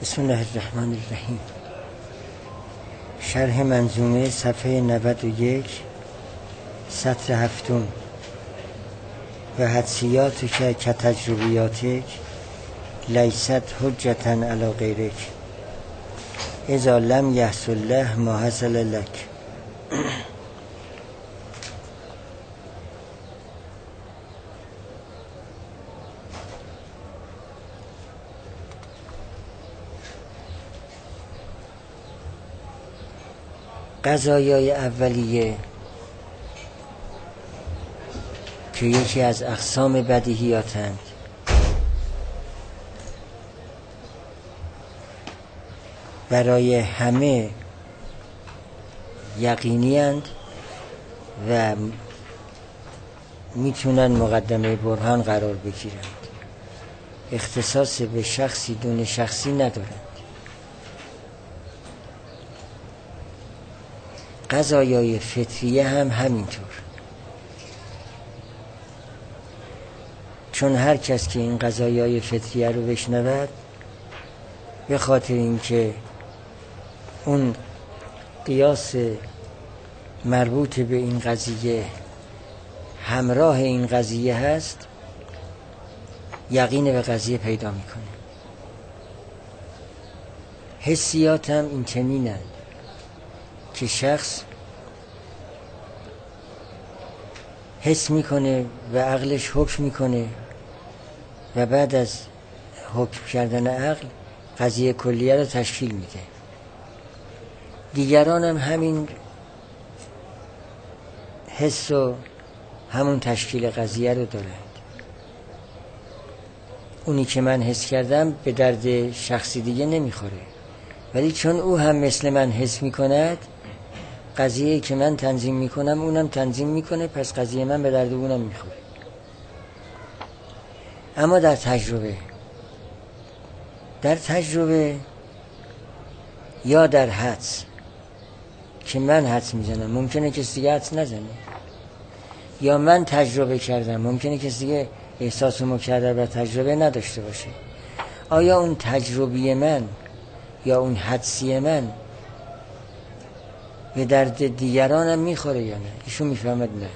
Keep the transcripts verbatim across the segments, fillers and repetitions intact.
بسم الله الرحمن الرحیم. شرح منظومه صفحه نود و یک سطر هفتم. و حدسیات که کتجربیاتک لیست حجتا علی غیرک اذا لم یحصل له ما حصل لک. قضایای اولیه که یکی از اقسام بدیهیاتند، برای همه یقینی اند و میتونن مقدمه برهان قرار بگیرند، اختصاص به شخصی دون شخصی ندارند. قضایای فطریه هم همینطور، چون هر کس که این قضایای فطریه رو بشنود، به خاطر اینکه اون قیاس مربوط به این قضیه همراه این قضیه هست، یقین به قضیه پیدا میکنه. حسیات هم این چنینند که شخص حس میکنه و عقلش حکم میکنه و بعد از حکم کردن عقل قضیه کلیه رو تشکیل میده. دیگران هم همین حس و همون تشکیل قضیه رو دارند. اونی که من حس کردم به درد شخصی دیگه نمیخوره، ولی چون او هم مثل من حس میکند، قضیه که من تنظیم میکنم اونم تنظیم میکنه، پس قضیه من به درد اونم میخوره. اما در تجربه در تجربه یا در حدس که من حدس میزنم، ممکنه کسی دیگه حدس نزنه، یا من تجربه کردم، ممکنه کسی دیگه احساس و مکرر و تجربه نداشته باشه. آیا اون تجربی من یا اون حدسی من به درد دیگرانم میخوره یا نه؟ ایشون میفهمد نه.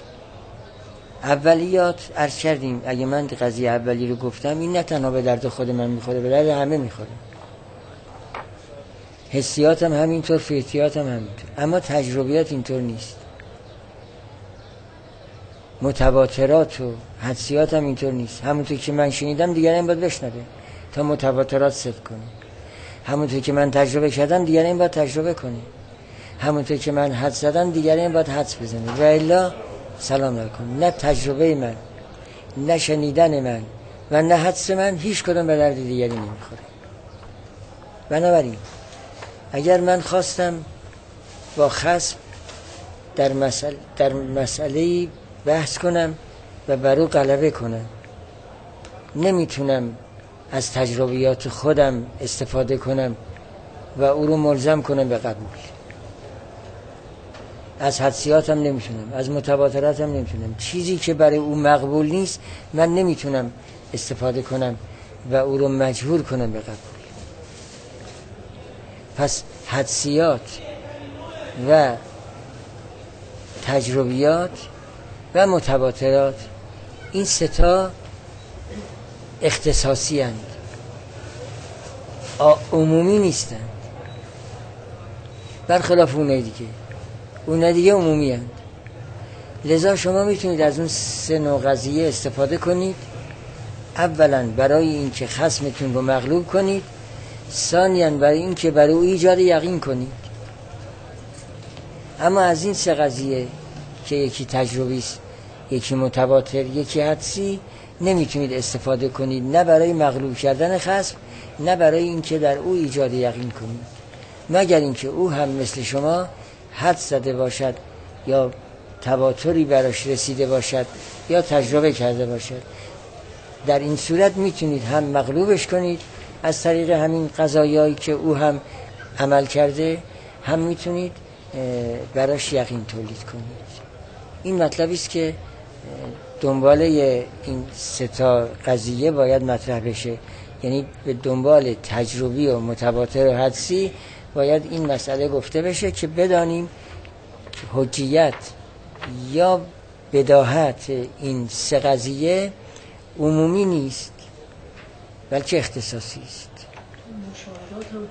اولیات عرض کردیم، اگه من قضیه اولی رو گفتم، این نه تنها به درد خود من میخوره، به درد همه میخوره. حسیات هم همینطور، فطریات هم همینطور. اما تجربیات اینطور نیست. متواترات و حدسیات هم اینطور نیست. همونطور که من شنیدم دیگران باید بشنوه تا متواترات صدق کنه. همونطور که من تجربه کردم دیگران باید تجربه کنه. همونطور که من حدس زدم دیگران باید حدس بزنه. و الا سلام علیکم. نه تجربه من، نه شنیدن من و نه حدس من هیچ کدوم به درد دیگری نمیخوره. بنابراین اگر من خواستم با خصم در مسئله در مسئله بحث کنم و بر او غلبه کنم، نمیتونم از تجربیات خودم استفاده کنم و او رو ملزم کنم به قبول. از حدسیاتم نمیتونم، از متواتراتم نمیتونم. چیزی که برای او مقبول نیست من نمیتونم استفاده کنم و او رو مجبور کنم به قبول. پس حدسیات و تجربیات و متواترات، این ستا اختصاصی هستند، عمومی نیستند، برخلاف اونه دیگه. اونه دیگه عمومی هستند. لذا شما میتونید از اون سه نوع قضیه استفاده کنید. اولا برای این که خصمتون رو مغلوب کنید، ثانیاً برای این که برای او ایجاد یقین کنید. اما از این سه قضیه که یکی تجربی است، یکی متواتر، یکی حدسی، نمیتونید استفاده کنید، نه برای مغلوب کردن خصم، نه برای این که در او ایجاد یقین کنید، مگر اینکه او هم مثل شما حدس زده باشد یا تواتری براش رسیده باشد یا تجربه کرده باشد. در این صورت میتونید هم مغلوبش کنید از طریق همین قضایایی که او هم عمل کرده، هم میتونید براش یقین تولید کنید. این مطلبی است که دنباله این سه تا قضیه باید مطرح بشه یعنی به دنبال تجربی و متواتر و حدسی باید این مسئله گفته بشه که بدانیم حجیت یا بداهت این سه قضیه عمومی نیست بلکه اختصاصی است. مشاهدات هم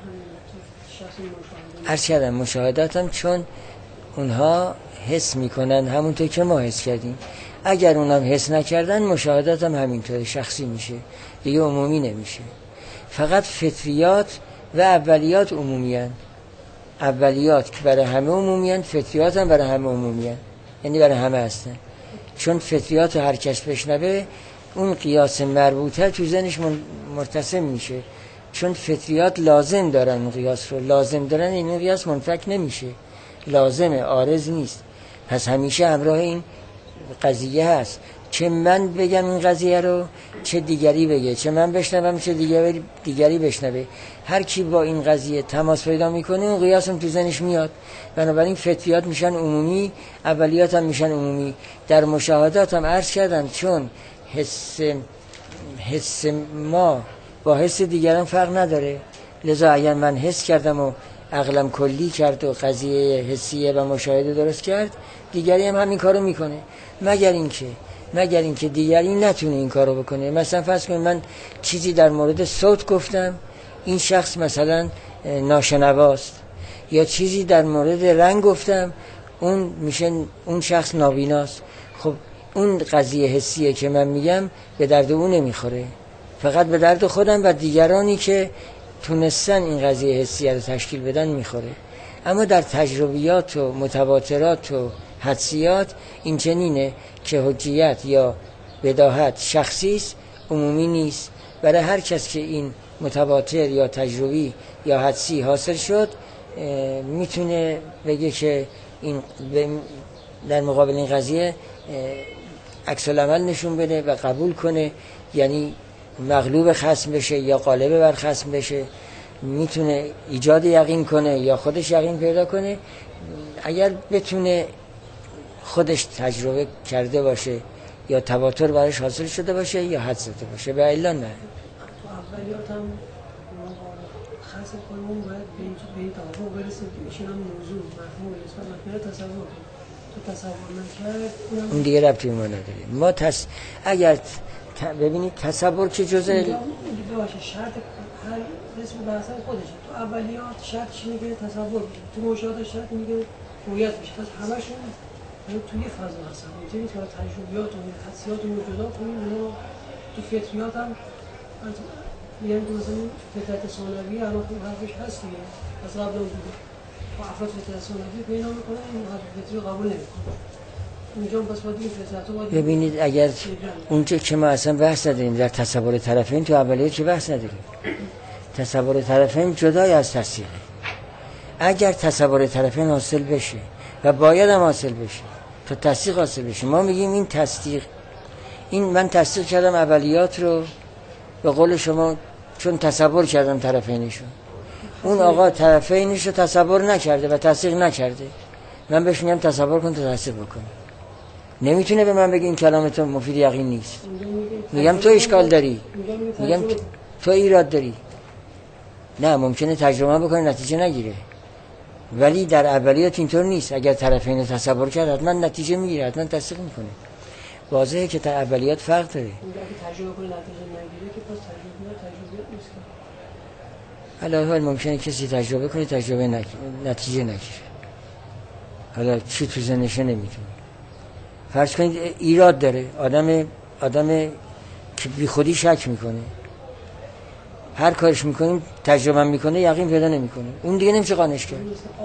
همین عرض کردم مشاهدات هم چون اونها حس میکنن همونطور که ما حس کردیم، اگر اونها حس نکردن مشاهدات هم همینطور شخصی میشه، دیگه عمومی نمیشه. فقط فطریات و اولیات عمومی هن. اولیات که برای همه عمومی هن، فطریات هم برای همه عمومی هن. یعنی برای همه هستن. چون فطریات رو هر کس بشنوه اون قیاس مربوطه تو ذهنش مرتسم میشه، چون فطریات لازم دارن اون قیاس رو، لازم دارن این قیاس منفک نمیشه، لازمه، عارض نیست. پس همیشه همراه این قضیه هست، چه من بگم این قضیه رو چه دیگری بگه، چه من بشنوم چه دیگری دیگری بشنوه، هر کی با این قضیه تماس پیدا میکنه اون قیاس هم تو ذهنش میاد. بنابراین فطریات میشن عمومی، اولیات هم میشن عمومی. در مشاهدات هم عرض کردم چون حس حس ما با حس دیگران فرق نداره، لذا اگر من حس کردم و عقلم کلی کرد و قضیه حسیه و مشاهده درست کرد، دیگری هم همین کارو میکنه، مگر اینکه مگر اینکه دیگری نتونه این کارو بکنه. مثلا فرض کنید من چیزی در مورد صوت گفتم، این شخص مثلا ناشنواست، یا چیزی در مورد رنگ گفتم، اون میشه اون شخص نابیناست. خب اون قضیه حسیه که من میگم به درد اون نمیخوره، فقط به درد خودم و دیگرانی که تونستن این قضیه حسیه رو تشکیل بدن میخوره. اما در تجربیات و متواترات و حدسیات این چنینه که حجیت یا بداهت شخصی است، عمومی نیست. برای هر کس که این متواتر یا تجربی یا حدسی حاصل شد میتونه بگه که این در مقابل این قضیه عکس العمل نشون بده و قبول کنه، یعنی مغلوب خصم بشه یا غالب بر خصم بشه، میتونه ایجاد یقین کنه یا خودش یقین پیدا کنه. اگر بتونه خودش تجربه کرده باشه یا تواتر برایش حاصل شده باشه یا حدس زده باشه، به الا نه. تو اولیات هم خاص کنمون باید به این توافق برسیم که میشه هم موضوع مفهوم نسبت مفهوم تصور تو تصور نکرد اون دیگه ربطی ما نداره. ما تس... اگر ت... ببینید تصور که جزء باشه شرط هر رسم بحثن خودشه. تو اولیات شرط چی میگه؟ تصور میگه. تو مشاهده شرط میگه رویت میشه. پس همشون توی فضا هستن. اینجوری که تجربیات و حدسیات و موجودات و اینا تو فطریات هم میگن که مثلا فطرت ثانوی الان خوب حرفش هست دیگه، از قبل اون بوده و افراد فطرت ثانوی پیدا میکنن این حرف فطری قبول نمیکنن. اونجا پس باید این فطرت رو باید ببینید اگر اونجا که ما اصلا بحث نداریم در تصور طرفین، تو اولیات که بحث نداریم. تصور طرفین جدای از تصدیقه. اگر تصور طرفین حاصل بشه و باید هم حاصل بشه تا تصدیق حاصل بشه، ما میگیم این تصدیق، این من تصدیق کردم اولیات رو به قول شما چون تصور کردم طرفینشو، اون آقا طرفینش رو تصور نکرده و تصدیق نکرده، من بهش میگم تصور کن تا تصدیق بکن. نمیتونه به من بگه این کلام تو مفید یقین نیست، میگم تو اشکال داری، میگم تو ایراد داری. نه ممکنه تجربه بکنه نتیجه نگیره، ولی در اولیات اینطور نیست. اگر طرفین رو تصور کرد حتما نتیجه میگیره، حتما تصدیق میکنه. واضحه که در اولیات فرق داره. اگه تجربه کنه نتیجه نگیره که پس تجربه تجربه نیست. حالا حال ممکنه کسی تجربه کنه تجربه نگیره، نتیجه نگیره. حالا چی تو ذهنشه نمیتونه. فرض کنید ایراد داره، آدم آدم که بی خودی شک میکنه، هر کارش میکنیم تجربه میکنه یقین پیدا نمیکنه، اون دیگه نمیشه قانعش کرد.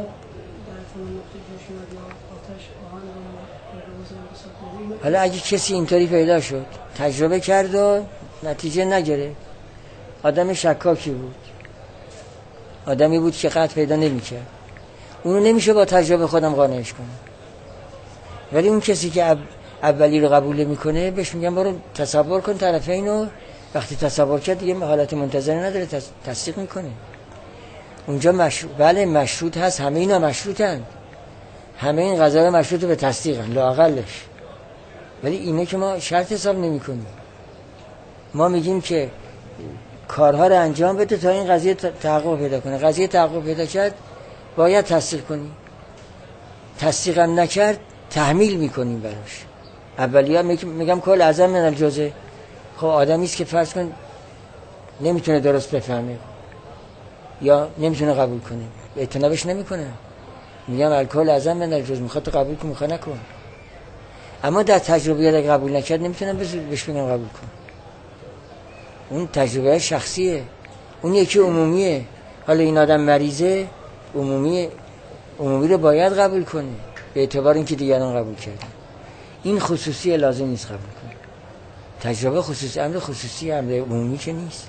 حالا اگه کسی اینطوری پیدا شد تجربه کرد و نتیجه نگرفت، آدم شکاکی بود، آدمی بود که قطع پیدا نمیکرد، اونو نمیشه با تجربه خودم قانعش کنم. ولی اون کسی که اولی رو قبول میکنه بهش میگم برو تصور کن طرفینو، وقتی تصور کرد دیگه حالت منتظره نداره، تصدیق میکنه. اونجا مشروط، بله مشروط هست، همه اینا مشروطن، همه این قضايا مشروط به تصدیقن لااقلش، ولی اینه که ما شرط حساب نمی کنیم. ما میگیم که کارها رو انجام بده تا این قضیه تحقق پیدا کنه. قضیه تحقق پیدا کرد باید تصدیق کنی، تصدیق هم نکرد تحمیل میکنیم براش. اولیه میگم کل اعظم من الجزء. خب آدمی است که فرض کن نمیتونه درست بفهمه یا نمیتونه قبول کنه، اعتنابش نمیکنه، میگم الکل اعظم من الجزء، میخواد قبول کن میخواد نکن. اما در تجربیات اگه قبول نکرد نمیتونم بهش بگم قبول کن. اون تجربه شخصیه، اون یکی عمومیه. حالا این آدم مریضه، عمومی عمومی رو باید قبول کنه به اعتبار اینکه دیگران قبول کردن. این خصوصی لازم نیست قبول کنه. تجربه خصوصی، امر خصوصی، امر عمومی که نیست.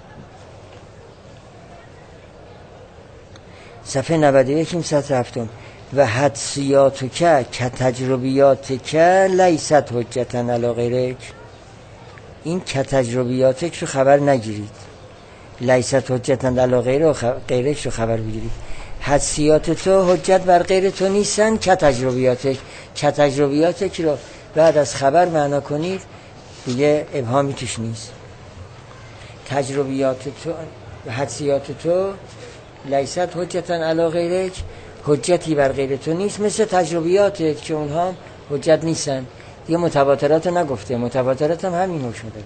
صفحه نود و یک سطر هفتم. و حدسیات که که تجربیات که لیست حجتا علی غیرک. این که تجربیات رو خبر نگیرید، لیست حجتا علی غیرک رو خبر بگیرید. حدسیات تو حجت بر غیر تو نیستن، که تجربیات که تجربیات رو بعد از خبر معنا کنید دیگه ابهامی توش نیست. تجربیات تو و حدسیات تو لیست حجتا علی غیرک، حجتی بر غیر تو نیست، مثل تجربیات که اونها حجت نیستن. دیگه متواترات رو نگفته، متواترات هم همین حکم داره.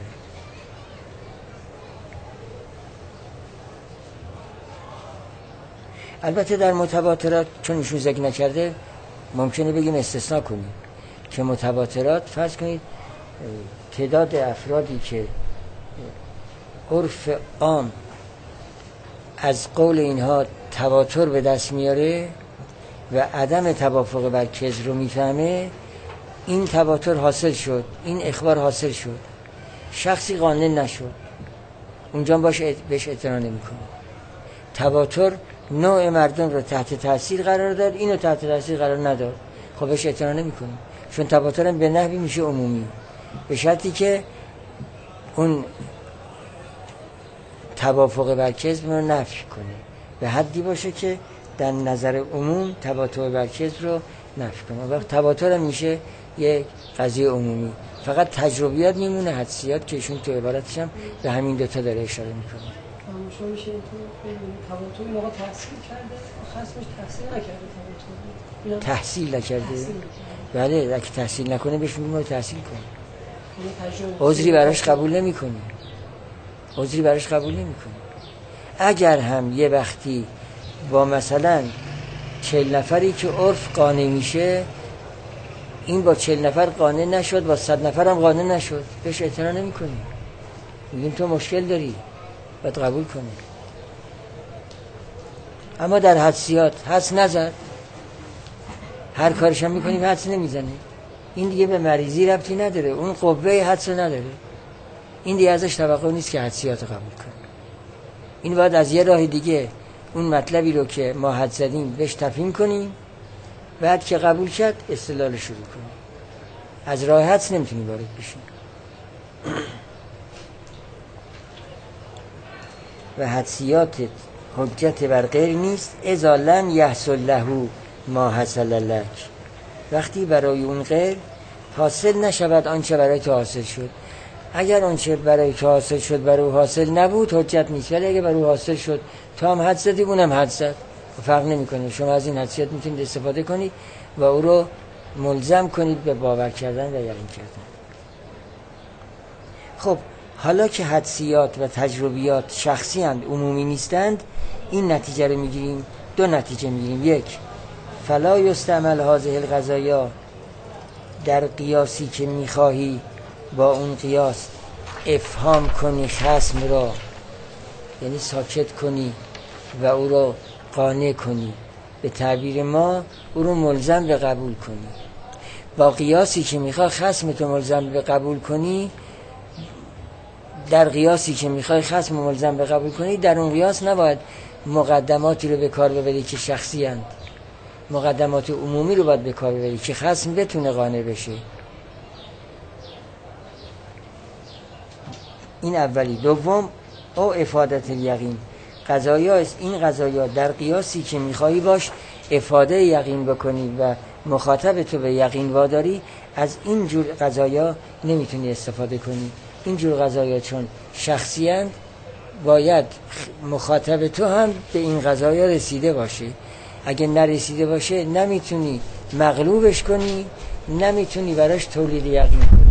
البته در متواترات چون ایشون ذکر نکرده ممکنه بگیم استثناء کنیم که متواترات فرض کنید تعداد افرادی که عرف عام از قول اینها تواتر به دست میاره و عدم توافق بر کذب رو میفهمه، این تواتر حاصل شد، این اخبار حاصل شد، شخصی قانع نشد، اونجا باش بهش اعتنا نمیکنه. تواتر نوع مردم رو تحت تاثیر قرار داد، اینو تحت تاثیر قرار نداد، خب بهش اعتنا نمیکنه. چون تواتر هم به نحوی میشه عمومی، به شرطی که اون توافق بر کذب رو نفی کنه، به حدی باشه که در نظر عموم تواتر بر کذب رو نفی کنه. وقت تواتر هم میشه یک قضیه عمومی. فقط تجربیات میمونه، حدسیات که ایشون تو عبارتش هم به همین دوتا داره اشاره میکنه. مشابه میشه این تواتر این آقا تحصیل کرده، خصمش تحصیل نکرده. تحصیل نکرده؟ بله، اگه تحصیل نکنه بهش میگیم تحصیل کن. عذری براش قبول نمیکنی. عذری براش قبول نمیکنی. اگر هم یه وقتی با مثلا چهل نفری که عرف قانع میشه، این با چهل نفر قانع نشد، با صد نفر هم قانع نشد، بهش اعتنا نمیکنی. میگیم تو مشکل داری، باید قبول کنی. اما در حدسیات حدس نزد، هر کارش هم میکنیم حدس نمیزنه، این دیگه به مریضی ربطی نداره، اون قوه حدس نداره، این دیگه ازش توقع نیست که حدسیات قبول کنه. این باید از یه راه دیگه اون مطلبی رو که ما حدس زدیم بهش تفهیم کنیم، بعد که قبول کرد استدلال شروع کنیم. از راه حدس نمیتونی وارد بشیم. و حدسیات حجت بر غیر نیست اذا لم یحصل له ما حصل لک. وقتی برای اون غیر حاصل نشود آنچه برای تو حاصل شد. اگر آنچه برای تو حاصل شد برای حاصل نبود حجت نیست، ولی اگر برای حاصل شد تو هم حدس زدی اونم حدس زد، فرق نمیکنه. شما از این حدسیات میتونید استفاده کنید و او رو ملزم کنید به باور کردن و یقین کردن. خب حالا که حدسیات و تجربیات شخصی اند، عمومی نیستند، این نتیجه رو میگیریم. دو نتیجه میگیریم. یک، فلا یستعمل هذه القضایا، در قیاسی که میخواهی با اون قیاس افهام کنی خصم را، یعنی ساکت کنی و او را قانع کنی، به تعبیر ما او رو ملزم به قبول کنی. با قیاسی که میخوای خصم تو ملزم به قبول کنی، در قیاسی که میخوای خصم ملزم به قبول کنی، در اون قیاس نباید مقدماتی رو به کار ببری که شخصی اند، مقدمات عمومی رو باید به کار ببری که خصم بتونه قانع بشه. این اولی. دوم، او افادت الیقین، قضایا است. این قضایا در قیاسی که میخوایی باش افاده یقین بکنی و مخاطب تو به یقین واداری، از این جور قضایا نمیتونی استفاده کنی. این جور قضایا چون شخصی اند باید مخاطب تو هم به این قضایا رسیده باشه. اگه نرسیده باشه نمیتونی مغلوبش کنی، نمیتونی براش تولید یقین کنی.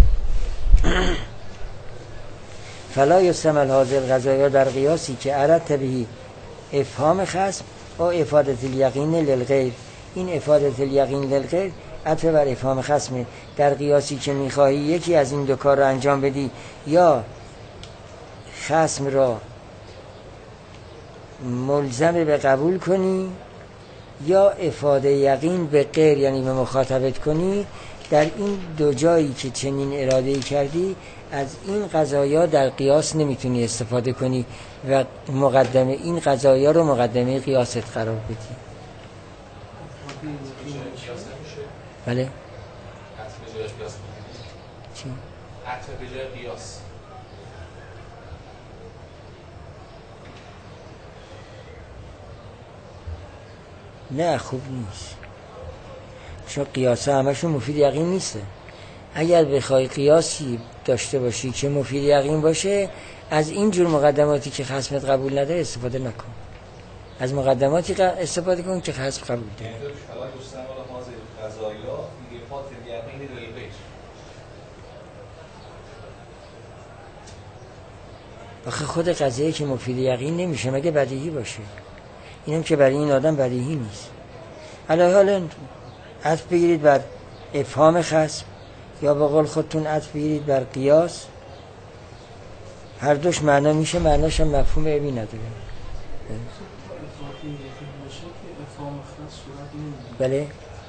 فلا یستعمل هذه القضایا در قیاسی که اردت بهی افهام خصم و افادت الیقین للغیر. این افادت الیقین للغیر عطف بر افهام خصم. در قیاسی که میخواهی یکی از این دو کار رو انجام بدی، یا خصم را ملزم به قبول کنی یا افاده یقین به غیر یعنی به مخاطبت کنی، در این دو جایی که چنین اراده‌ای کردی از این قضایا در قیاس نمیتونی استفاده کنی و مقدمه این قضایا رو مقدمه قیاست قرار بدی. بله؟ چی؟ عطف به جای قیاس. نه خوب نیست، چون قیاس همشون مفید یقین نیسته. اگر بخوای قیاسی داشته باشی که مفید یقین باشه، از این جور مقدماتی که خصمت قبول نداره استفاده نکن. از مقدماتی استفاده کن که خصم قبول داره. آخه خود قضیه که مفید یقین نمیشه مگه بدیهی باشه. اینم که برای این آدم بدیهی نیست. علاوه حالا عطف بگیرید بر افهام خصم یا به قول خودتون عطف بگیرید بر قیاس، هر دوش معنا میشه، معناش هم مفهوم عیبی نداره. بله؟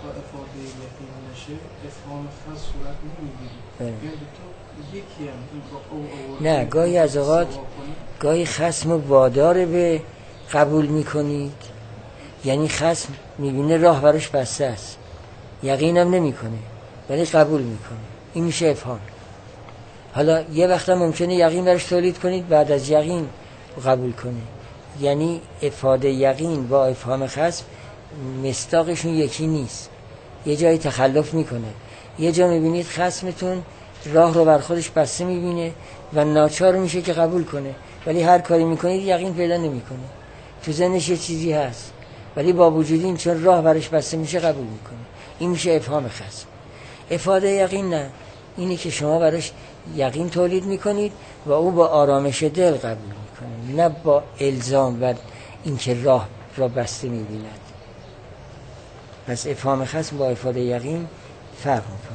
نه، گاهی از اوقات گاهی خصم وادار به قبول میکنید، یعنی خصم میبینه راه براش بسته است، یقینم نمیکنه ولی قبول میکنه، این میشه افهام. حالا یه وقتا ممکنه یقین براش تولید کنید بعد از یقین قبول کنه، یعنی افاده یقین با افهام خصم مصداقشون یکی نیست، یه جایی تخلف میکنه. یه جا میبینید خصمتون راه رو بر خودش بسته میبینه و ناچار میشه که قبول کنه، ولی هر کاری میکنید یقین پیدا نمیکنه، تو ذهنش یه چیزی هست ولی با وجود این چون راه برش بسته میشه قبول میکنه. این میشه افهام خصم. افاده یقین نه، اینی که شما براش یقین تولید میکنید و او با آرامش دل قبول میکنه، نه با الزام و اینکه راه را بسته میبیند. پس افهام خصم با افاده یقین فرق میکنه.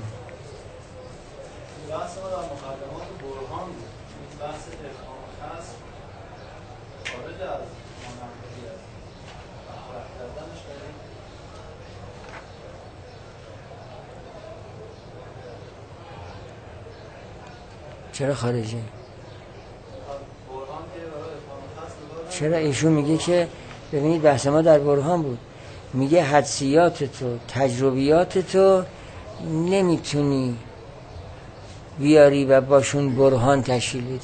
بحث ما در مقدمات برهان بود. بحث افهام خصم خارج از منطقیت مطرح کردنش داریم. چرا خارجه؟ برهان که برای افهام خصم چرا ایشون میگه که ببینید بحث ما در برهان بود، میگه حدسیات تو تجربیات تو نمیتونی بیاری و باشون برهان تشکیل بدی.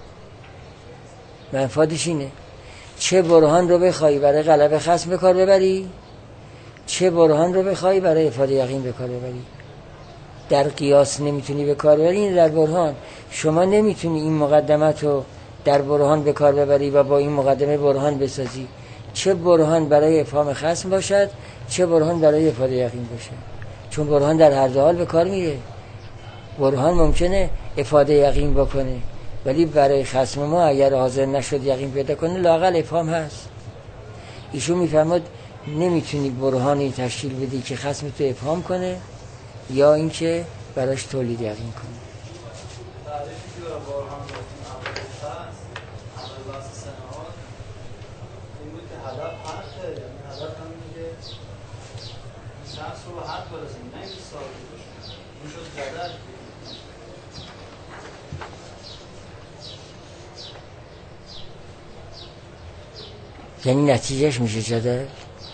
منفعتش اینه چه برهان رو بخوای برای غلبه خصم به کار ببری، چه برهان رو بخوای برای افاده یقین به کار ببری. در قیاس نمیتونی به کار ببری، این در برهان شما نمیتونی این مقدمت رو در برهان به کار ببری و با این مقدمه برهان بسازی، چه برهان برای افهام خصم باشد چه برهان برای افاده یقین باشد، چون برهان در هر دو حال به کار میره. برهان ممکنه افاده یقین بکنه ولی برای خصم ما اگر حاضر نشد یقین پیدا کنه لااقل افهام هست. ایشون میفرماد نمیتونی برهانی تشکیل بدی که خصم تو افهام کنه یا اینکه براش تولید یقین کنه. تعریفی که برهان گفتیم اولش هست، اول بحث سنهات این بود که هدف حقه، یعنی هدف همینه که شخص رو به حق برسیم، نه اینکه ثابت باشه. این شد جدل. یعنی نتیجهش میشه جدل؟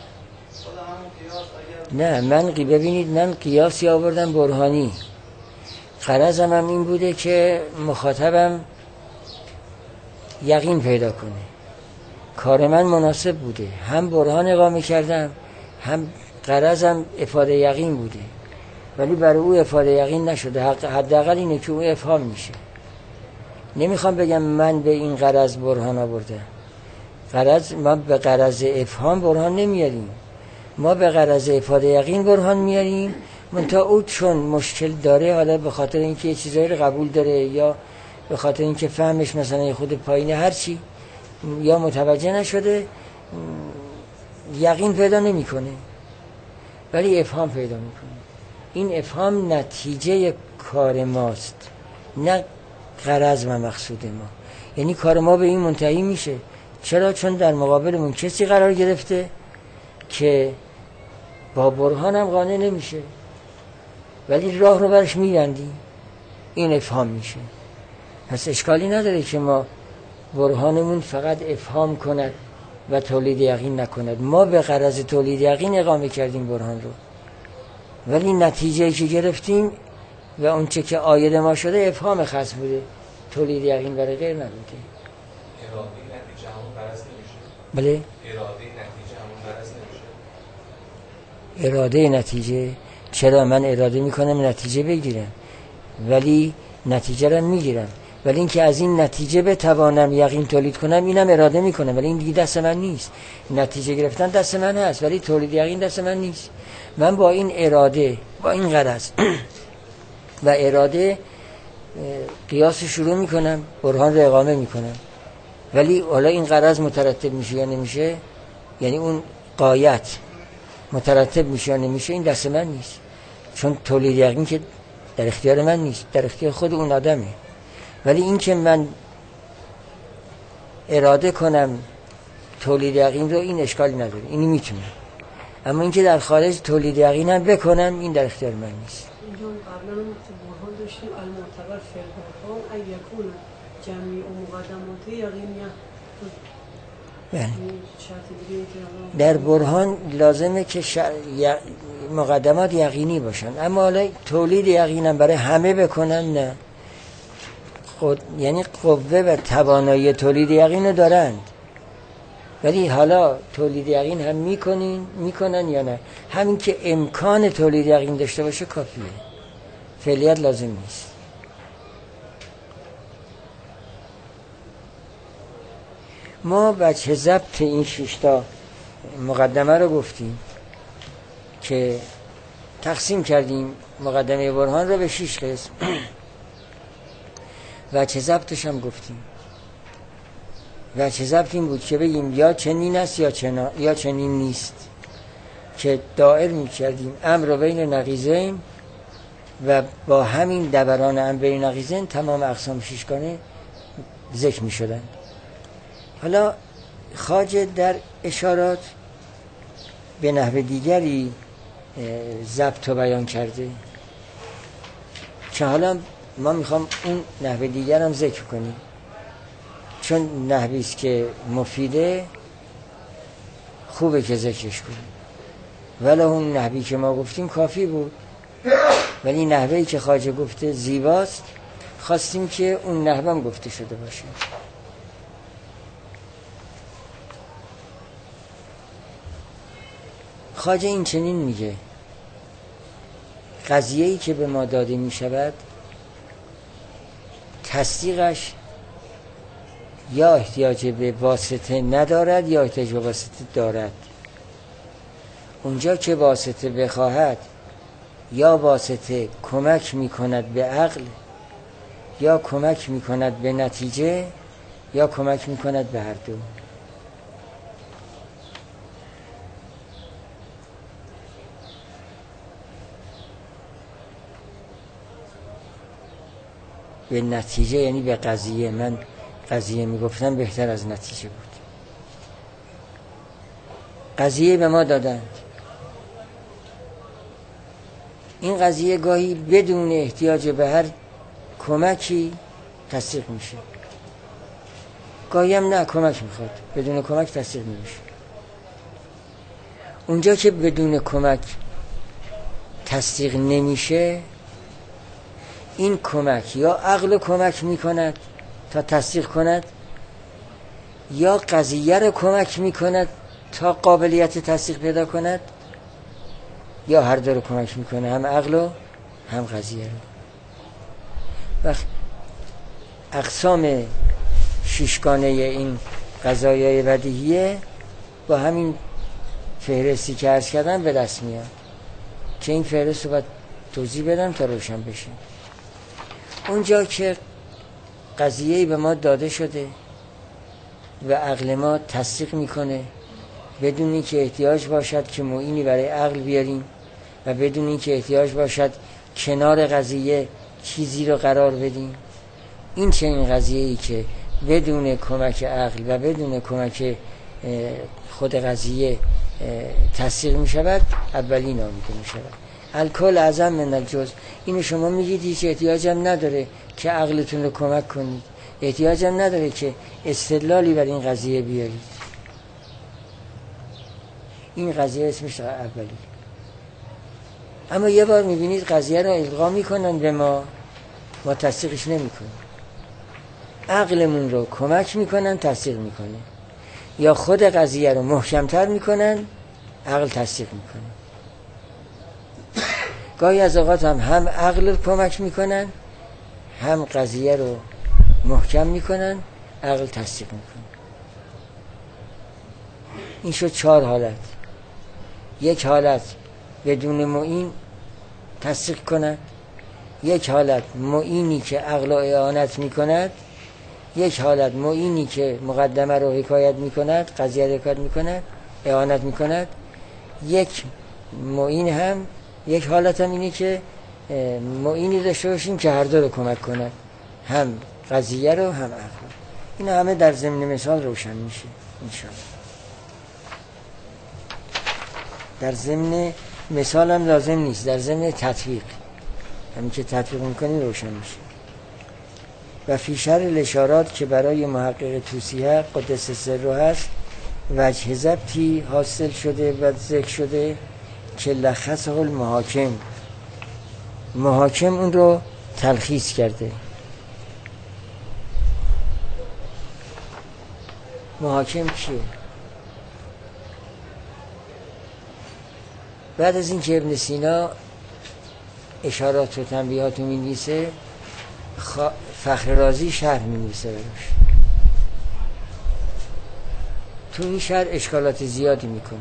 نه، من قی ببینید من قیاسی آوردم برهانی، غرضم هم این بوده که مخاطبم یقین پیدا کنه، کار من مناسب بوده، هم برهان اقامه کردم هم غرضم افاده یقین بوده، ولی برای او افاده یقین نشده، حداقل اینه که او افهام میشه. نمیخوام بگم من به این غرض برهان آوردم. غرض ما به غرض افهام برهان نمیاریم، ما به غرض افاده یقین برهان میاریم. منتها او چون مشکل داره، حالا به خاطر اینکه یه چیزایی رو قبول داره یا به خاطر اینکه فهمش مثلا خود پایینه، هر چی، یا متوجه نشده، یقین پیدا نمیکنه ولی افهام پیدا میکنه. این افهام نتیجه کار ماست، نه غرض و مقصود ما. یعنی کار ما به این منتهی میشه. چرا؟ چون در مقابلمون کسی قرار گرفته که با برهان هم قانع نمیشه ولی راه رو برش میبندیم، این افهام میشه. پس اشکالی نداره که ما برهانمون فقط افهام کند و تولید یقین نکند. ما به غرض تولید یقین اقامه کردیم برهان رو، ولی نتیجه‌ای که گرفتیم و اون چه که عاید ما شده افهام خاص بوده، تولید یقین برای غیر نبوده. اراده نتیجه همون غرض نمیشه؟ بله؟ اراده نتیجه همون غرض نمیشه؟ اراده نتیجه، چرا؟ من اراده میکنم نتیجه بگیرم ولی نتیجه رو میگیرم، ولی اینکه از این نتیجه بتوانم یقین تولید کنم اینم اراده میکنم، ولی این دیگه دست من نیست. نتیجه گرفتن دست من هست ولی تولید یقین دست من نیست. من با این اراده، با این غرض و اراده قیاس شروع میکنم، برهان رو اقامه میکنم، ولی حالا این غرض مترتب میشه یا نمیشه، یعنی اون غایت مترتب میشه یا نمیشه، این دست من نیست. چون تولید یقین که در اختیار من نیست، در اختیار خود اون آدمه. ولی این که من اراده کنم تولید یقین رو، این اشکالی نداره، اینی میتونم. اما این که در خارج تولید یقین هم بکنم، این در اختیار من نیست. اینجا قبلا هم برهان داشتیم المعتبر فی البرهان ان یکون جمیع مقدمات یقینیه. بله. در برهان لازمه که شر... ی... مقدمات یقینی باشن، اما حالا تولید یقینم برای همه بکنن نه. خود یعنی قوه و توانایی تولید یقین رو دارند ولی حالا تولید یقین هم میکنین میکنن یا نه. همین که امکان تولید یقین داشته باشه کافیه، فعلیت لازم نیست. ما وجه ضبط این شش تا مقدمه رو گفتیم که تقسیم کردیم مقدمه برهان رو به شش قسم. وجه ضبطش هم گفتیم. وجه ضبط این بود که بگیم یا چنین است یا چنا... یا چنین نیست، که دائر می‌کردیم امر بین نقیضین و با همین دوران امر بین نقیضین تمام اقسام ششگانه ذکر می‌شدند. حالا خواجه در اشارات به نحو دیگری ضبط و بیان کرده که حالا ما میخوام اون نحو دیگر هم ذکر کنیم، چون نحوی است که مفیده، خوبه که ذکرش کنیم. ولی اون نحوی که ما گفتیم کافی بود، ولی نحوی که خواجه گفته زیباست، خواستیم که اون نحو هم گفته شده باشه. خواجه این چنین میگه: قضیه‌ای که به ما داده می شود تصدیقش یا احتیاج به واسطه ندارد یا احتیاج به واسطه دارد. اونجا که واسطه بخواهد، یا واسطه کمک می کند به عقل، یا کمک می کند به نتیجه، یا کمک می کند به هر دو. به نتیجه یعنی به قضیه. من قضیه میگفتم بهتر از نتیجه بود. قضیه به ما دادند، این قضیه گاهی بدون احتیاج به هر کمکی تصدیق میشه، گاهی هم نه کمک میخواد، بدون کمک تصدیق نمیشه. اونجا که بدون کمک تصدیق نمیشه، این کمک یا عقل کمک میکند تا تصدیق کند، یا قضیه رو کمک میکند تا قابلیت تصدیق پیدا کند، یا هر دو رو کمک میکنه، هم عقل و هم قضیه رو. وقت اقسام ششگانه این قضایای بدیهیه با همین فهرستی که عرض کردم به دست میاد که این فهرست رو باید توضیح بدم تا روشن بشه. اونجا که قضیه‌ای به ما داده شده و عقل ما تصدیق میکنه بدون اینکه احتیاج باشد که معینی برای عقل بیاریم و بدون اینکه احتیاج باشد کنار قضیه چیزی رو قرار بدیم، این چنین قضیه‌ای که بدون کمک عقل و بدون کمک خود قضیه تصدیق می شود اولی نامیده می شود. الکل اعظم من الجزء. اینو شما میگید هیچ احتیاج هم نداره که عقلتون رو کمک کنید، احتیاج هم نداره که استدلالی بر این قضیه بیارید. این قضیه اسمش اولی. اما یه بار میبینید قضیه رو القا میکنن به ما، ما تصدیقش نمیکنیم. عقلمون رو کمک میکنن تصدیق میکنه، یا خود قضیه رو محکمتر میکنن عقل تصدیق میکنه. گاهی از اوقات هم هم عقل رو کمک میکنن هم قضیه رو محکم میکنن عقل تصدیق میکنه. این شد چهار حالت. یک حالت بدون معین تصدیق کند، یک حالت معینی که عقل رو اعانت میکند، یک حالت معینی که مقدمه رو حکایت میکند، قضیه رو حکایت میکند، اعانت میکند. یک معین هم یک حالت هم اینه که معینی داشته باشیم که هر دو رو کمک کند، هم قضیه رو هم عقل. این همه در ضمن مثال روشن میشه انشاءالله. در ضمن مثال هم لازم نیست، در ضمن تطبیق همین که تطبیق میکنیم روشن میشه. و فی شرح الاشارات که برای محقق توصیه قدس سره هست وجه ضبطی حاصل شده و ذکر شده که لخصه المحاکم، محاکم اون رو تلخیص کرده. محاکم چیه؟ بعد از این که ابن سینا اشارات و تنبیهات رو می‌نویسه، فخر رازی شرح می‌نویسه براش. تو این شرح اشکالات زیادی میکنه،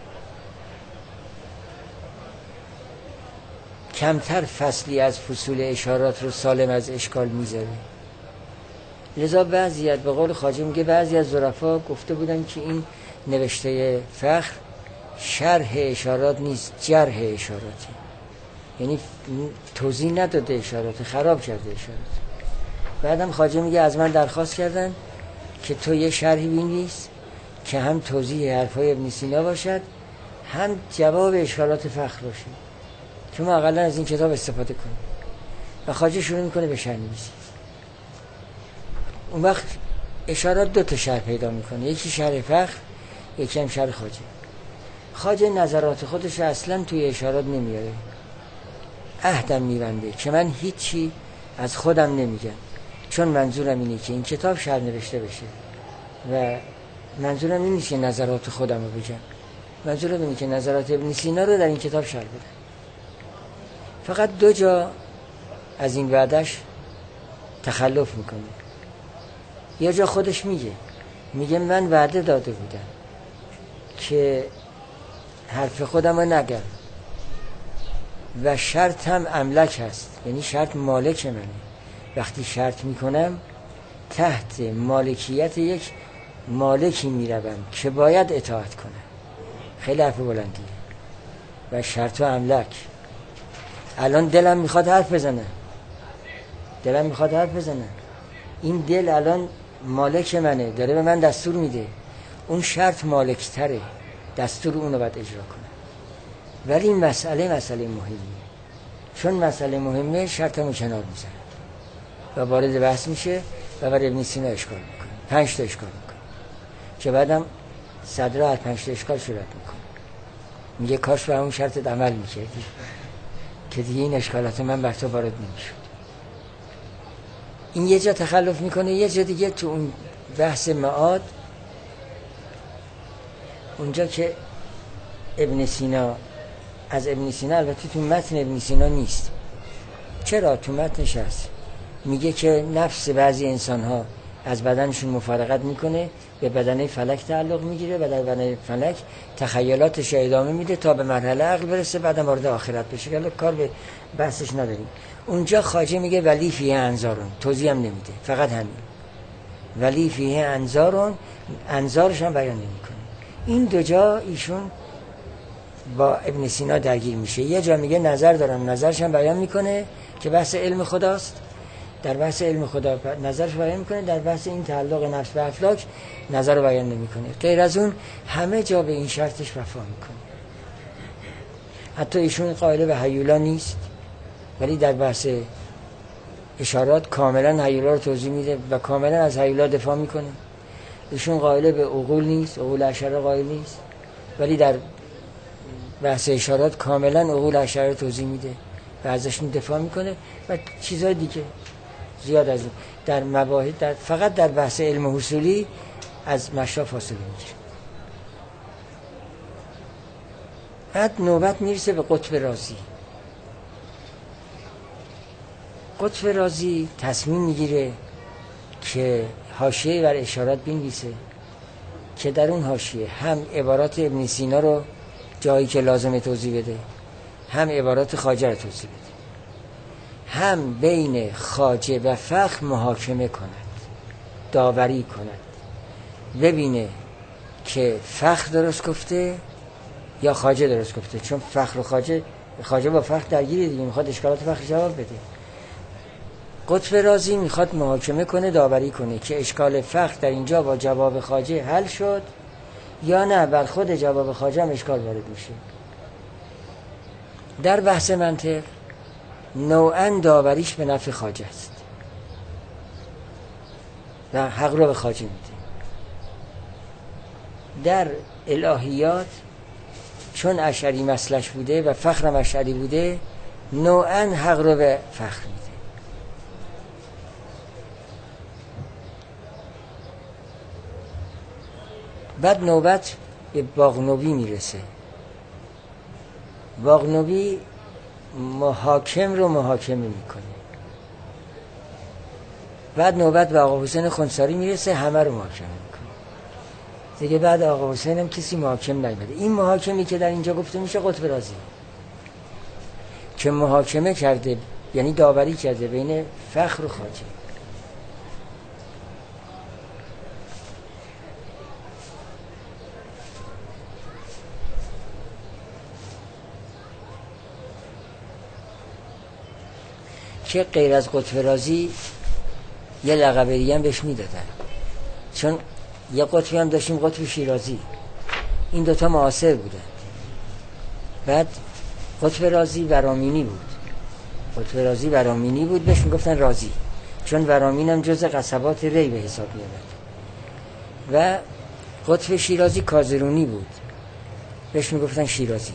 کمتر فصلی از فصول اشارات رو سالم از اشکال میذاره. لذا بعضیت به قول خواجه میگه بعضی از ظرفا گفته بودن که این نوشته فخر شرح اشارات نیست، جرح اشاراته، یعنی توضیح نداده اشارات، خراب کرده اشارات. بعدم خواجه میگه از من درخواست کردن که تو یه شرحی بنویس که هم توضیح حرفای ابن سینا باشد هم جواب اشکالات فخر باشه که ما اقلا از این کتاب استفاده کنیم. و خواجه شروع میکنه به شرح نویسی. اون وقت اشارات دو تا شرح پیدا میکنه، یکی شرح فخر یکی هم شرح خواجه. خواجه نظرات خودش اصلا توی اشارات نمیاره، عهدم میبنده که من هیچی از خودم نمیگم، چون منظورم اینه که این کتاب شرح نوشته بشه و منظورم این نیست که نظرات خودم رو بگم، منظورم اینه که نظرات ابن سینا رو در این کتاب شرح بدم. فقط دو جا از این وعدش تخلف میکنه. یه جا خودش میگه میگه من وعده داده بودم که حرف خودم رو نگم و شرط هم املک هست، یعنی شرط مالک منه. وقتی شرط میکنم تحت مالکیت یک مالکی میروم که باید اطاعت کنم. خیلی حرف بلندیه. و شرط و املک. الان دلم میخواد حرف بزنم، دلم میخواد حرف بزنم، این دل الان مالک منه، داره به من دستور میده، اون شرط مالک تره، دستور اونو باید اجرا کنم. ولی این مسئله مسئله مهمیه، چون مسئله مهمه شرطمو کنار میزنه و وارد بحث میشه و برای ابن سینا اشکال میکنه، پنج تا اشکال میکنه که بعدم صدر از پنج تا اشکال صورت میکنه. میگه کاش به همون شرط عمل میکردی که دیگه این اشکالات من بر تو وارد نمیشد. این یه جا تخلف میکنه، یه جا دیگه تو اون بحث معاد، اونجا که ابن سینا از ابن سینا، البته تو متن ابن سینا نیست، چرا تو متنش هست، میگه که نفس بعضی انسان ها از بدنشون مفارقت میکنه، به بدن فلک تعلق میگیره و در بدن فلک تخیلاتش ادامه میده تا به مرحله عقل برسه، بعدم وارد آخرت بشه که کار به بحثش نداریم. اونجا خواجه میگه ولی فیه انظارون، توضیح هم نمیده، فقط همین ولی فیه انظارون، انظارش هم بیان نمیکنه. این دو جا ایشون با ابن سینا درگیر میشه. یه جا میگه نظر دارم، نظرش هم بیان میکنه که بحث علم خداست، در بحث علم خدا نظرش بیان میکنه، در بحث این تعلق نفس به افلاک نظر رو بیان نمیکنه. غیر از اون همه جا به این شرطش وفا میکنه. حتی ایشون قائل به هیولا نیست، ولی در بحث اشارات کاملا هیولا رو توضیح میده و کاملا از هیولا دفاع میکنه. ایشون قائل به عقول نیست، عقول اشاره قائل نیست، ولی در بحث اشارات کاملا عقول اشاره رو توضیح میده و ازشون دفاع میکنه و چیزهای دیگه زیاد از این. در مباحث در فقط در بحث علم حصولی از مشرف فاصله میگیره. بعد نوبت میرسه به قطب رازی. قطب رازی تصمیم میگیره که حاشیه بر اشارات بنویسه که در اون حاشیه هم عبارات ابن سینا رو جایی که لازمه توضیح بده، هم عبارات خواجه رو توضیح بده، هم بین خواجه و فخر محاکمه کند، داوری کند، ببینه که فخر درست گفته یا خواجه درست گفته، چون فخر و خواجه خواجه با فخر درگیره دیگه، میخواد اشکالات فخر جواب بده. قطب رازی میخواد محاکمه کنه، داوری کنه که اشکال فخر در اینجا با جواب خواجه حل شد یا نه بر خود جواب خواجه هم اشکال وارد میشه. در بحث منطق نوعاً داوریش به نفع خواجه است و حق رو به خواجه میده. در الهیات چون اشعری مسلش بوده و فخرم اشعری بوده، نوعاً حق رو به فخر میده. بعد نوبت به باغنوی میرسه. باغنوی محاکم رو محاکمه میکنه. بعد نوبت به آقا حسین خنساری میرسه، همه رو محاکمه میکنه دیگه. بعد آقا حسین هم کسی محاکم نمیده. این محاکمی که در اینجا گفته میشه قطب رازی که محاکمه کرده، یعنی داوری کرده بین فخر و خواجه. که غیر از قطب رازی یه لقب دیگه هم بهش میدادن، چون یه قطبی هم داشتیم قطب شیرازی، این دوتا معاصر بودن. بعد قطب رازی ورامینی بود، قطب رازی ورامینی بود، بهش میگفتن رازی چون ورامین هم جز قصبات ری به حساب میاد. و قطب شیرازی کازرونی بود، بهش میگفتن شیرازی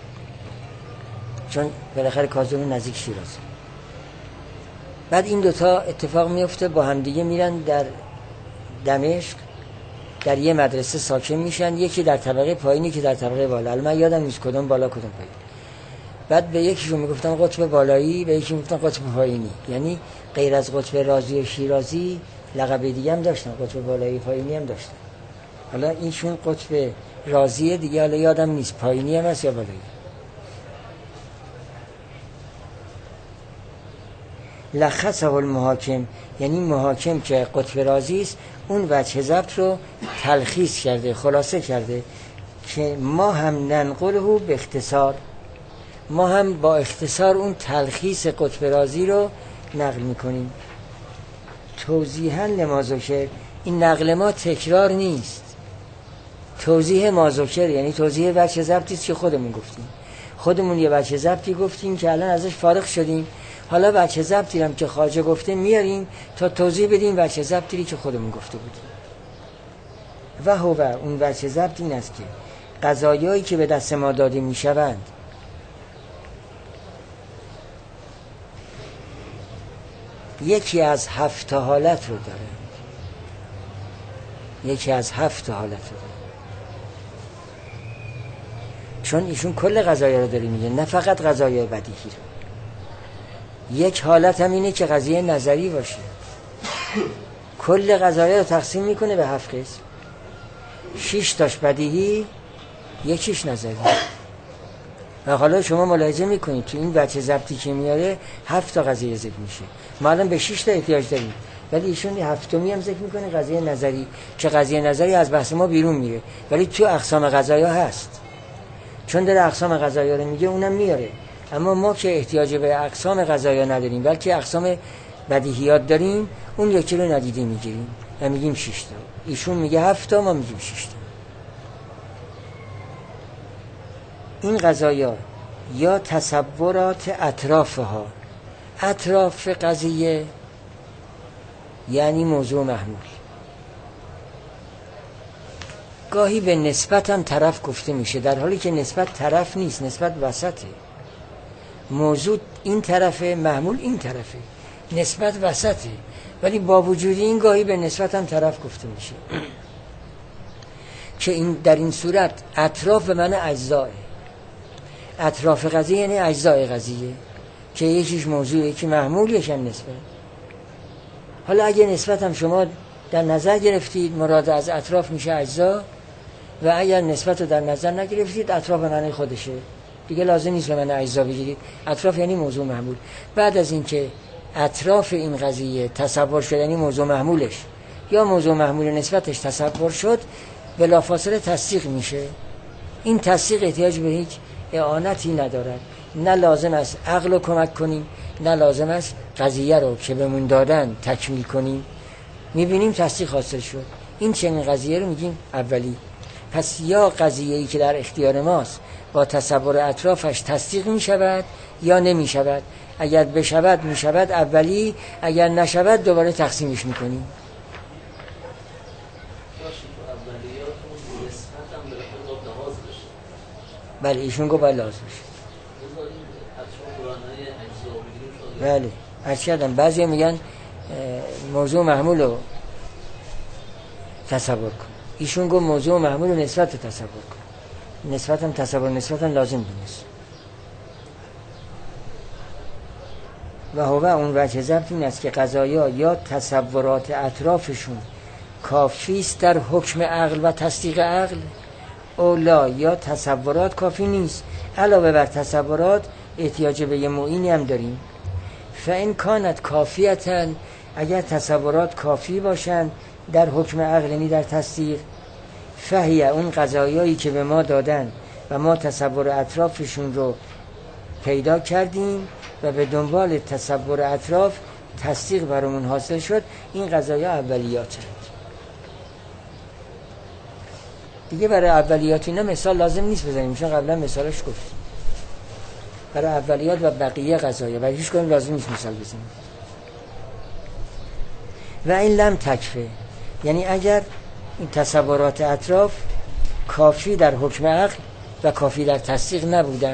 چون بالاخره کازرون نزدیک شیرازی. بعد این دوتا اتفاق میفته با همدیگه میرن در دمشق، در یه مدرسه ساکن میشن، یکی در طبقه پایینی که در طبقه بالا، من یادم نیست کدوم بالا کدوم پایین. بعد به یکیشون میگفتن قطب بالایی، به یکی میگفتن قطب پایینی. یعنی غیر از قطب رازی و شیرازی لقب دیگه هم داشتن، قطب بالایی پایینی هم داشتن. حالا اینشون قطب رازی دیگه، حالا یادم نیست پایینی هم هست یا بالایی. لخصه المحاکم، یعنی محاکم که قطب رازی است، اون وجه ضبط رو تلخیص کرده، خلاصه کرده که ما هم ننقله به اختصار، ما هم با اختصار اون تلخیص قطب رازی رو نقل میکنیم. توضیحاً لما ذکر، این نقل ما تکرار نیست، توضیح ما ذکر یعنی توضیح وجه ضبطی است که خودمون گفتیم، خودمون یه وجه ضبطی گفتیم که الان ازش فارغ شدیم، حالا وجه ضبطی هم که خواجه گفته میاریم تا توضیح بدیم وجه ضبطی که خودمون گفته بودیم. و هو اون وجه ضبط این است که قضایایی که به دست ما داده میشوند یکی از هفت حالت رو داره، یکی از هفت حالت رو داره، چون ایشون کل قضایا رو داره میگه، نه فقط قضایای بدیهی رو. یک حالت هم اینه که قضیه نظری باشه. کل قضایا رو تقسیم میکنه به هفت قسم، شش تاش بدیهی، یکیش نظری. و حالا شما ملاحظه میکنید تو این بچه ضبطی که میاره هفت تا قضیه ذکر میشه. ما الان به شش تا احتیاج داریم، ولی ایشون هفتمی هم ذکر میکنه قضیه نظری، که قضیه نظری از بحث ما بیرون میره، ولی تو اقسام قضایا هست. چون داره اقسام قضایا رو میگه اونم میاره. اما ما که احتیاج به اقسام قضایا نداریم، بلکه اقسام بدیهیات داریم، اون یکی رو ندیده میگیریم و میگیم شش تا. ایشون میگه هفت تا، ما میگیم شش تا. این قضایا یا تصورات اطرافها، اطراف قضیه یعنی موضوع محمول. گاهی به نسبت هم طرف گفته میشه، در حالی که نسبت طرف نیست، نسبت وسطه. موضوع این طرفه، محمول این طرفه، نسبت وسطه، ولی با وجود این گاهی به نسبت هم طرف گفته میشه که این در این صورت اطراف به معنی اجزاه. اطراف قضیه یعنی اجزای قضیه که یکیش موضوع، یکی محمول، یکی نسبت. حالا اگه نسبت هم شما در نظر گرفتید، مراد از اطراف میشه اجزا، و اگر نسبت رو در نظر نگرفتید، اطراف به معنی خودشه، دیگه لازم نیست به معنی اجزا بگیرید. اطراف یعنی موضوع محمول. بعد از اینکه اطراف این قضیه تصور شد، یعنی موضوع محمولش یا موضوع محمول نسبتش تصور شد، بلافاصله تصدیق میشه. این تصدیق احتیاج به هیچ اعانتی ندارد، نه لازم است عقل رو کمک کنیم، نه لازم است قضیه رو که بهمون دادن تکمیل کنیم. میبینیم تصدیق حاصل شد. این چنین قضیه رو میگیم اولی. پس یا قضیه‌ای که در اختیار ماست با تصور اطرافش تصدیق میشود یا نمیشود. اگر بشود میشود اولی، اگر نشود دوباره تقسیمش میکنیم. بله ایشون گفت باید لازم بشه. بله ارشدم بعضی میگن موضوع محمول رو تصور کن، ایشون گفت موضوع محمول رو نسبت رو تصور کن. نسبت هم تصور نسبت هم لازم دونست. و هو اون وجه ضبط این است که قضایا یا تصورات اطرافشون کافی است در حکم عقل و تصدیق عقل، اولا یا تصورات کافی نیست، علاوه بر تصورات احتیاج به یه معینی هم داریم. فإن کانت کافیتاً، اگر تصورات کافی باشن در حکم عقل یعنی در تصدیق، فهیه اون قضایایی که به ما دادن و ما تصور اطرافشون رو پیدا کردیم و به دنبال تصور اطراف تصدیق برامون حاصل شد، این قضایا اولیات هست. دیگه برای اولیات اینا مثال لازم نیست بزنیم، چون قبلا مثالش گفتیم. برای اولیات و بقیه قضایا برای هیچ کدوم لازم نیست مثال بزنیم. و این لم تکفه، یعنی اگر این تصورات اطراف کافی در حکم عقل و کافی در تصدیق نبودن،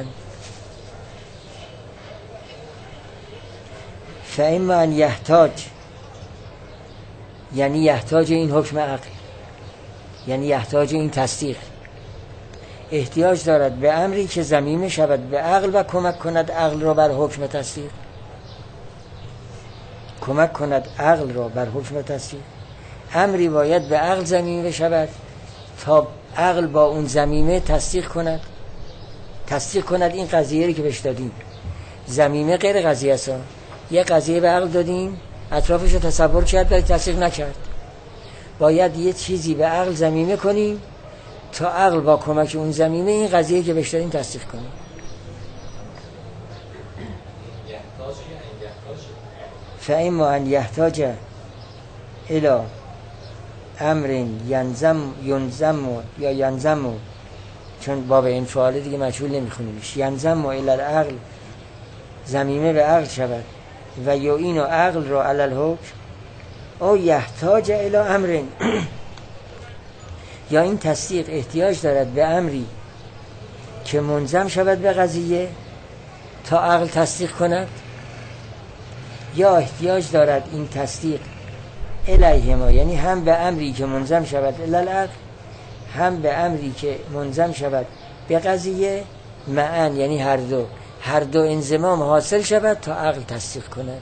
فاما ان یحتاج، یعنی یحتاج این حکم عقل، یعنی یحتاج این تصدیق، احتیاج دارد به امری که ضمیمه شود به عقل و کمک کند عقل را بر حکم تصدیق، کمک کند عقل را بر حکم تصدیق. امری باید به عقل ضمیمه شود تا عقل با اون ضمیمه تصدیق کند، تصدیق کند این قضیه رو که بهش دادیم. ضمیمه غیر قضیه است. یه قضیه به عقل دادیم، اطرافش رو تصور کرد ولی تصدیق نکرد. باید یه چیزی به عقل ضمیمه کنیم تا عقل با کمک اون ضمیمه این قضیه که بهش دادیم تصدیق کنیم. فاما ان یحتاج الی امر ینزم ینزم یا ینزم، چون باب انفعال دیگه مجهول نمیخونیمش، ینزم الی العقل، ضمیمه به عقل شود و یعین عقل را علی الحکم، او یحتاج الی امر، یا این تصدیق احتیاج دارد به امری که منظم شود به قضیه تا عقل تصدیق کند، یا احتیاج دارد این تصدیق الیهما، یعنی هم به امری که منظم شود الی العقل، هم به امری که منظم شود به قضیه، معن یعنی هر دو، هر دو انضمام حاصل شود تا عقل تصدیق کند.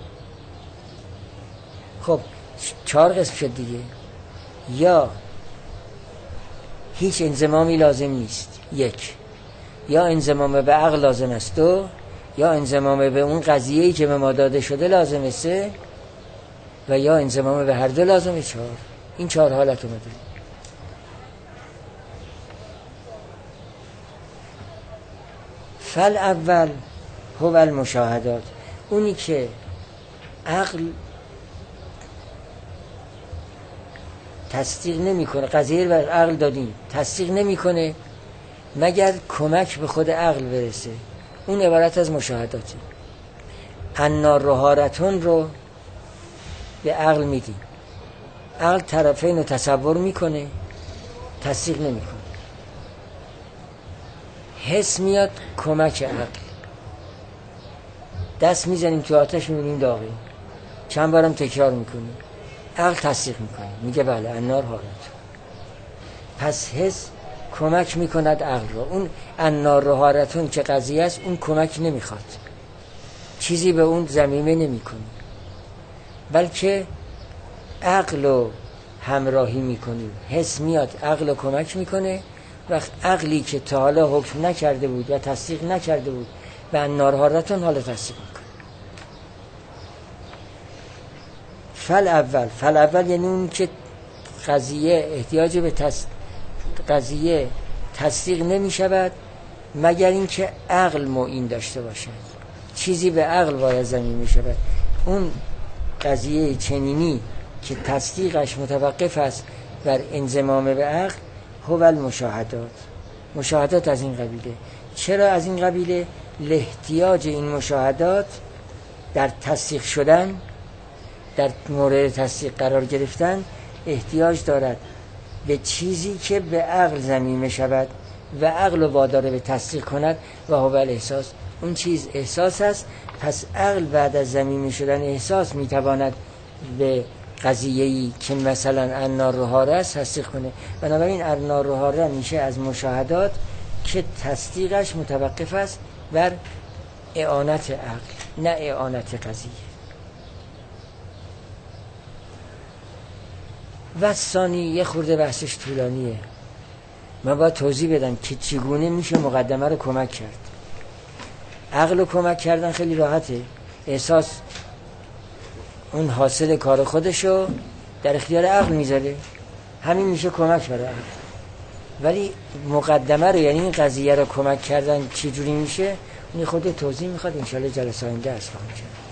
خب چهار قسم شد دیگه. یا هیچ انضمامی لازم نیست، یک، یا انضمام به عقل لازم است، دو، یا انضمام به اون قضیه‌ای که به ما داده شده لازمه، سه، و یا انضمام به هر دو لازمه، چهار. این چهار حالت اومده. فل اول هو المشاهدات، اونی که عقل تصدیق نمیکنه، قضیه بر عقل دادیم تصدیق نمیکنه مگر کمک به خود عقل برسه، اون عبارت از مشاهداتی. النار رهارتون رو به عقل میدیم، عقل طرفین رو تصور میکنه، تصدیق نمیکنه. حس میاد کمک عقل، دست میزنیم تو آتش میبینیم داغی، چند بارم تکرار میکنیم، عقل تصدیق میکنه، میگه بله النار حارت. پس حس کمک میکند عقل رو. اون النار رو حارتون که قضیه است، اون کمک نمیخواد، چیزی به اون ضمیمه نمیکنه، بلکه عقل رو همراهی میکنیم. حس میاد عقل رو کمک میکنه، وقت عقلی که تا حالا حکم نکرده بود یا تصدیق نکرده بود به النار حارتون حالا تصدیق میکنه. فل اول، فل اول یعنی اون که قضیه احتیاج به تص... قضیه تصدیق نمی شود مگر اینکه عقل معین داشته باشد، چیزی به عقل باید ضمیمه می شود. اون قضیه چنینی که تصدیقش متوقف است بر انضمام به عقل، هو المشاهدات. مشاهدات از این قبیله. چرا از این قبیله؟ لاحتیاج این مشاهدات در تصدیق شدن، در مورد تصدیق قرار گرفتن احتیاج دارد به چیزی که به عقل ضمیمه شود و عقل رو واداره به تصدیق کند، و هو الاحساس. اون چیز احساس است. پس عقل بعد از ضمیمه شدن احساس میتواند به قضیه‌ای که مثلا النار رهاره است تصدیق کنه. بنابراین النار رهاره میشه از مشاهدات که تصدیقش متوقف است بر اعانت عقل، نه اعانت قضیه. و ثانی یه خورده بحثش طولانیه، من باید توضیح بدم که چگونه میشه مقدمه رو کمک کرد. عقل رو کمک کردن خیلی راحته، احساس اون حاصل کار خودشو در اختیار عقل میذاره، همین میشه کمک برای عقل. ولی مقدمه رو، یعنی این قضیه رو کمک کردن چجوری میشه، اون خود توضیح میخواد، انشالله جلسه آینده از خواهم کرد.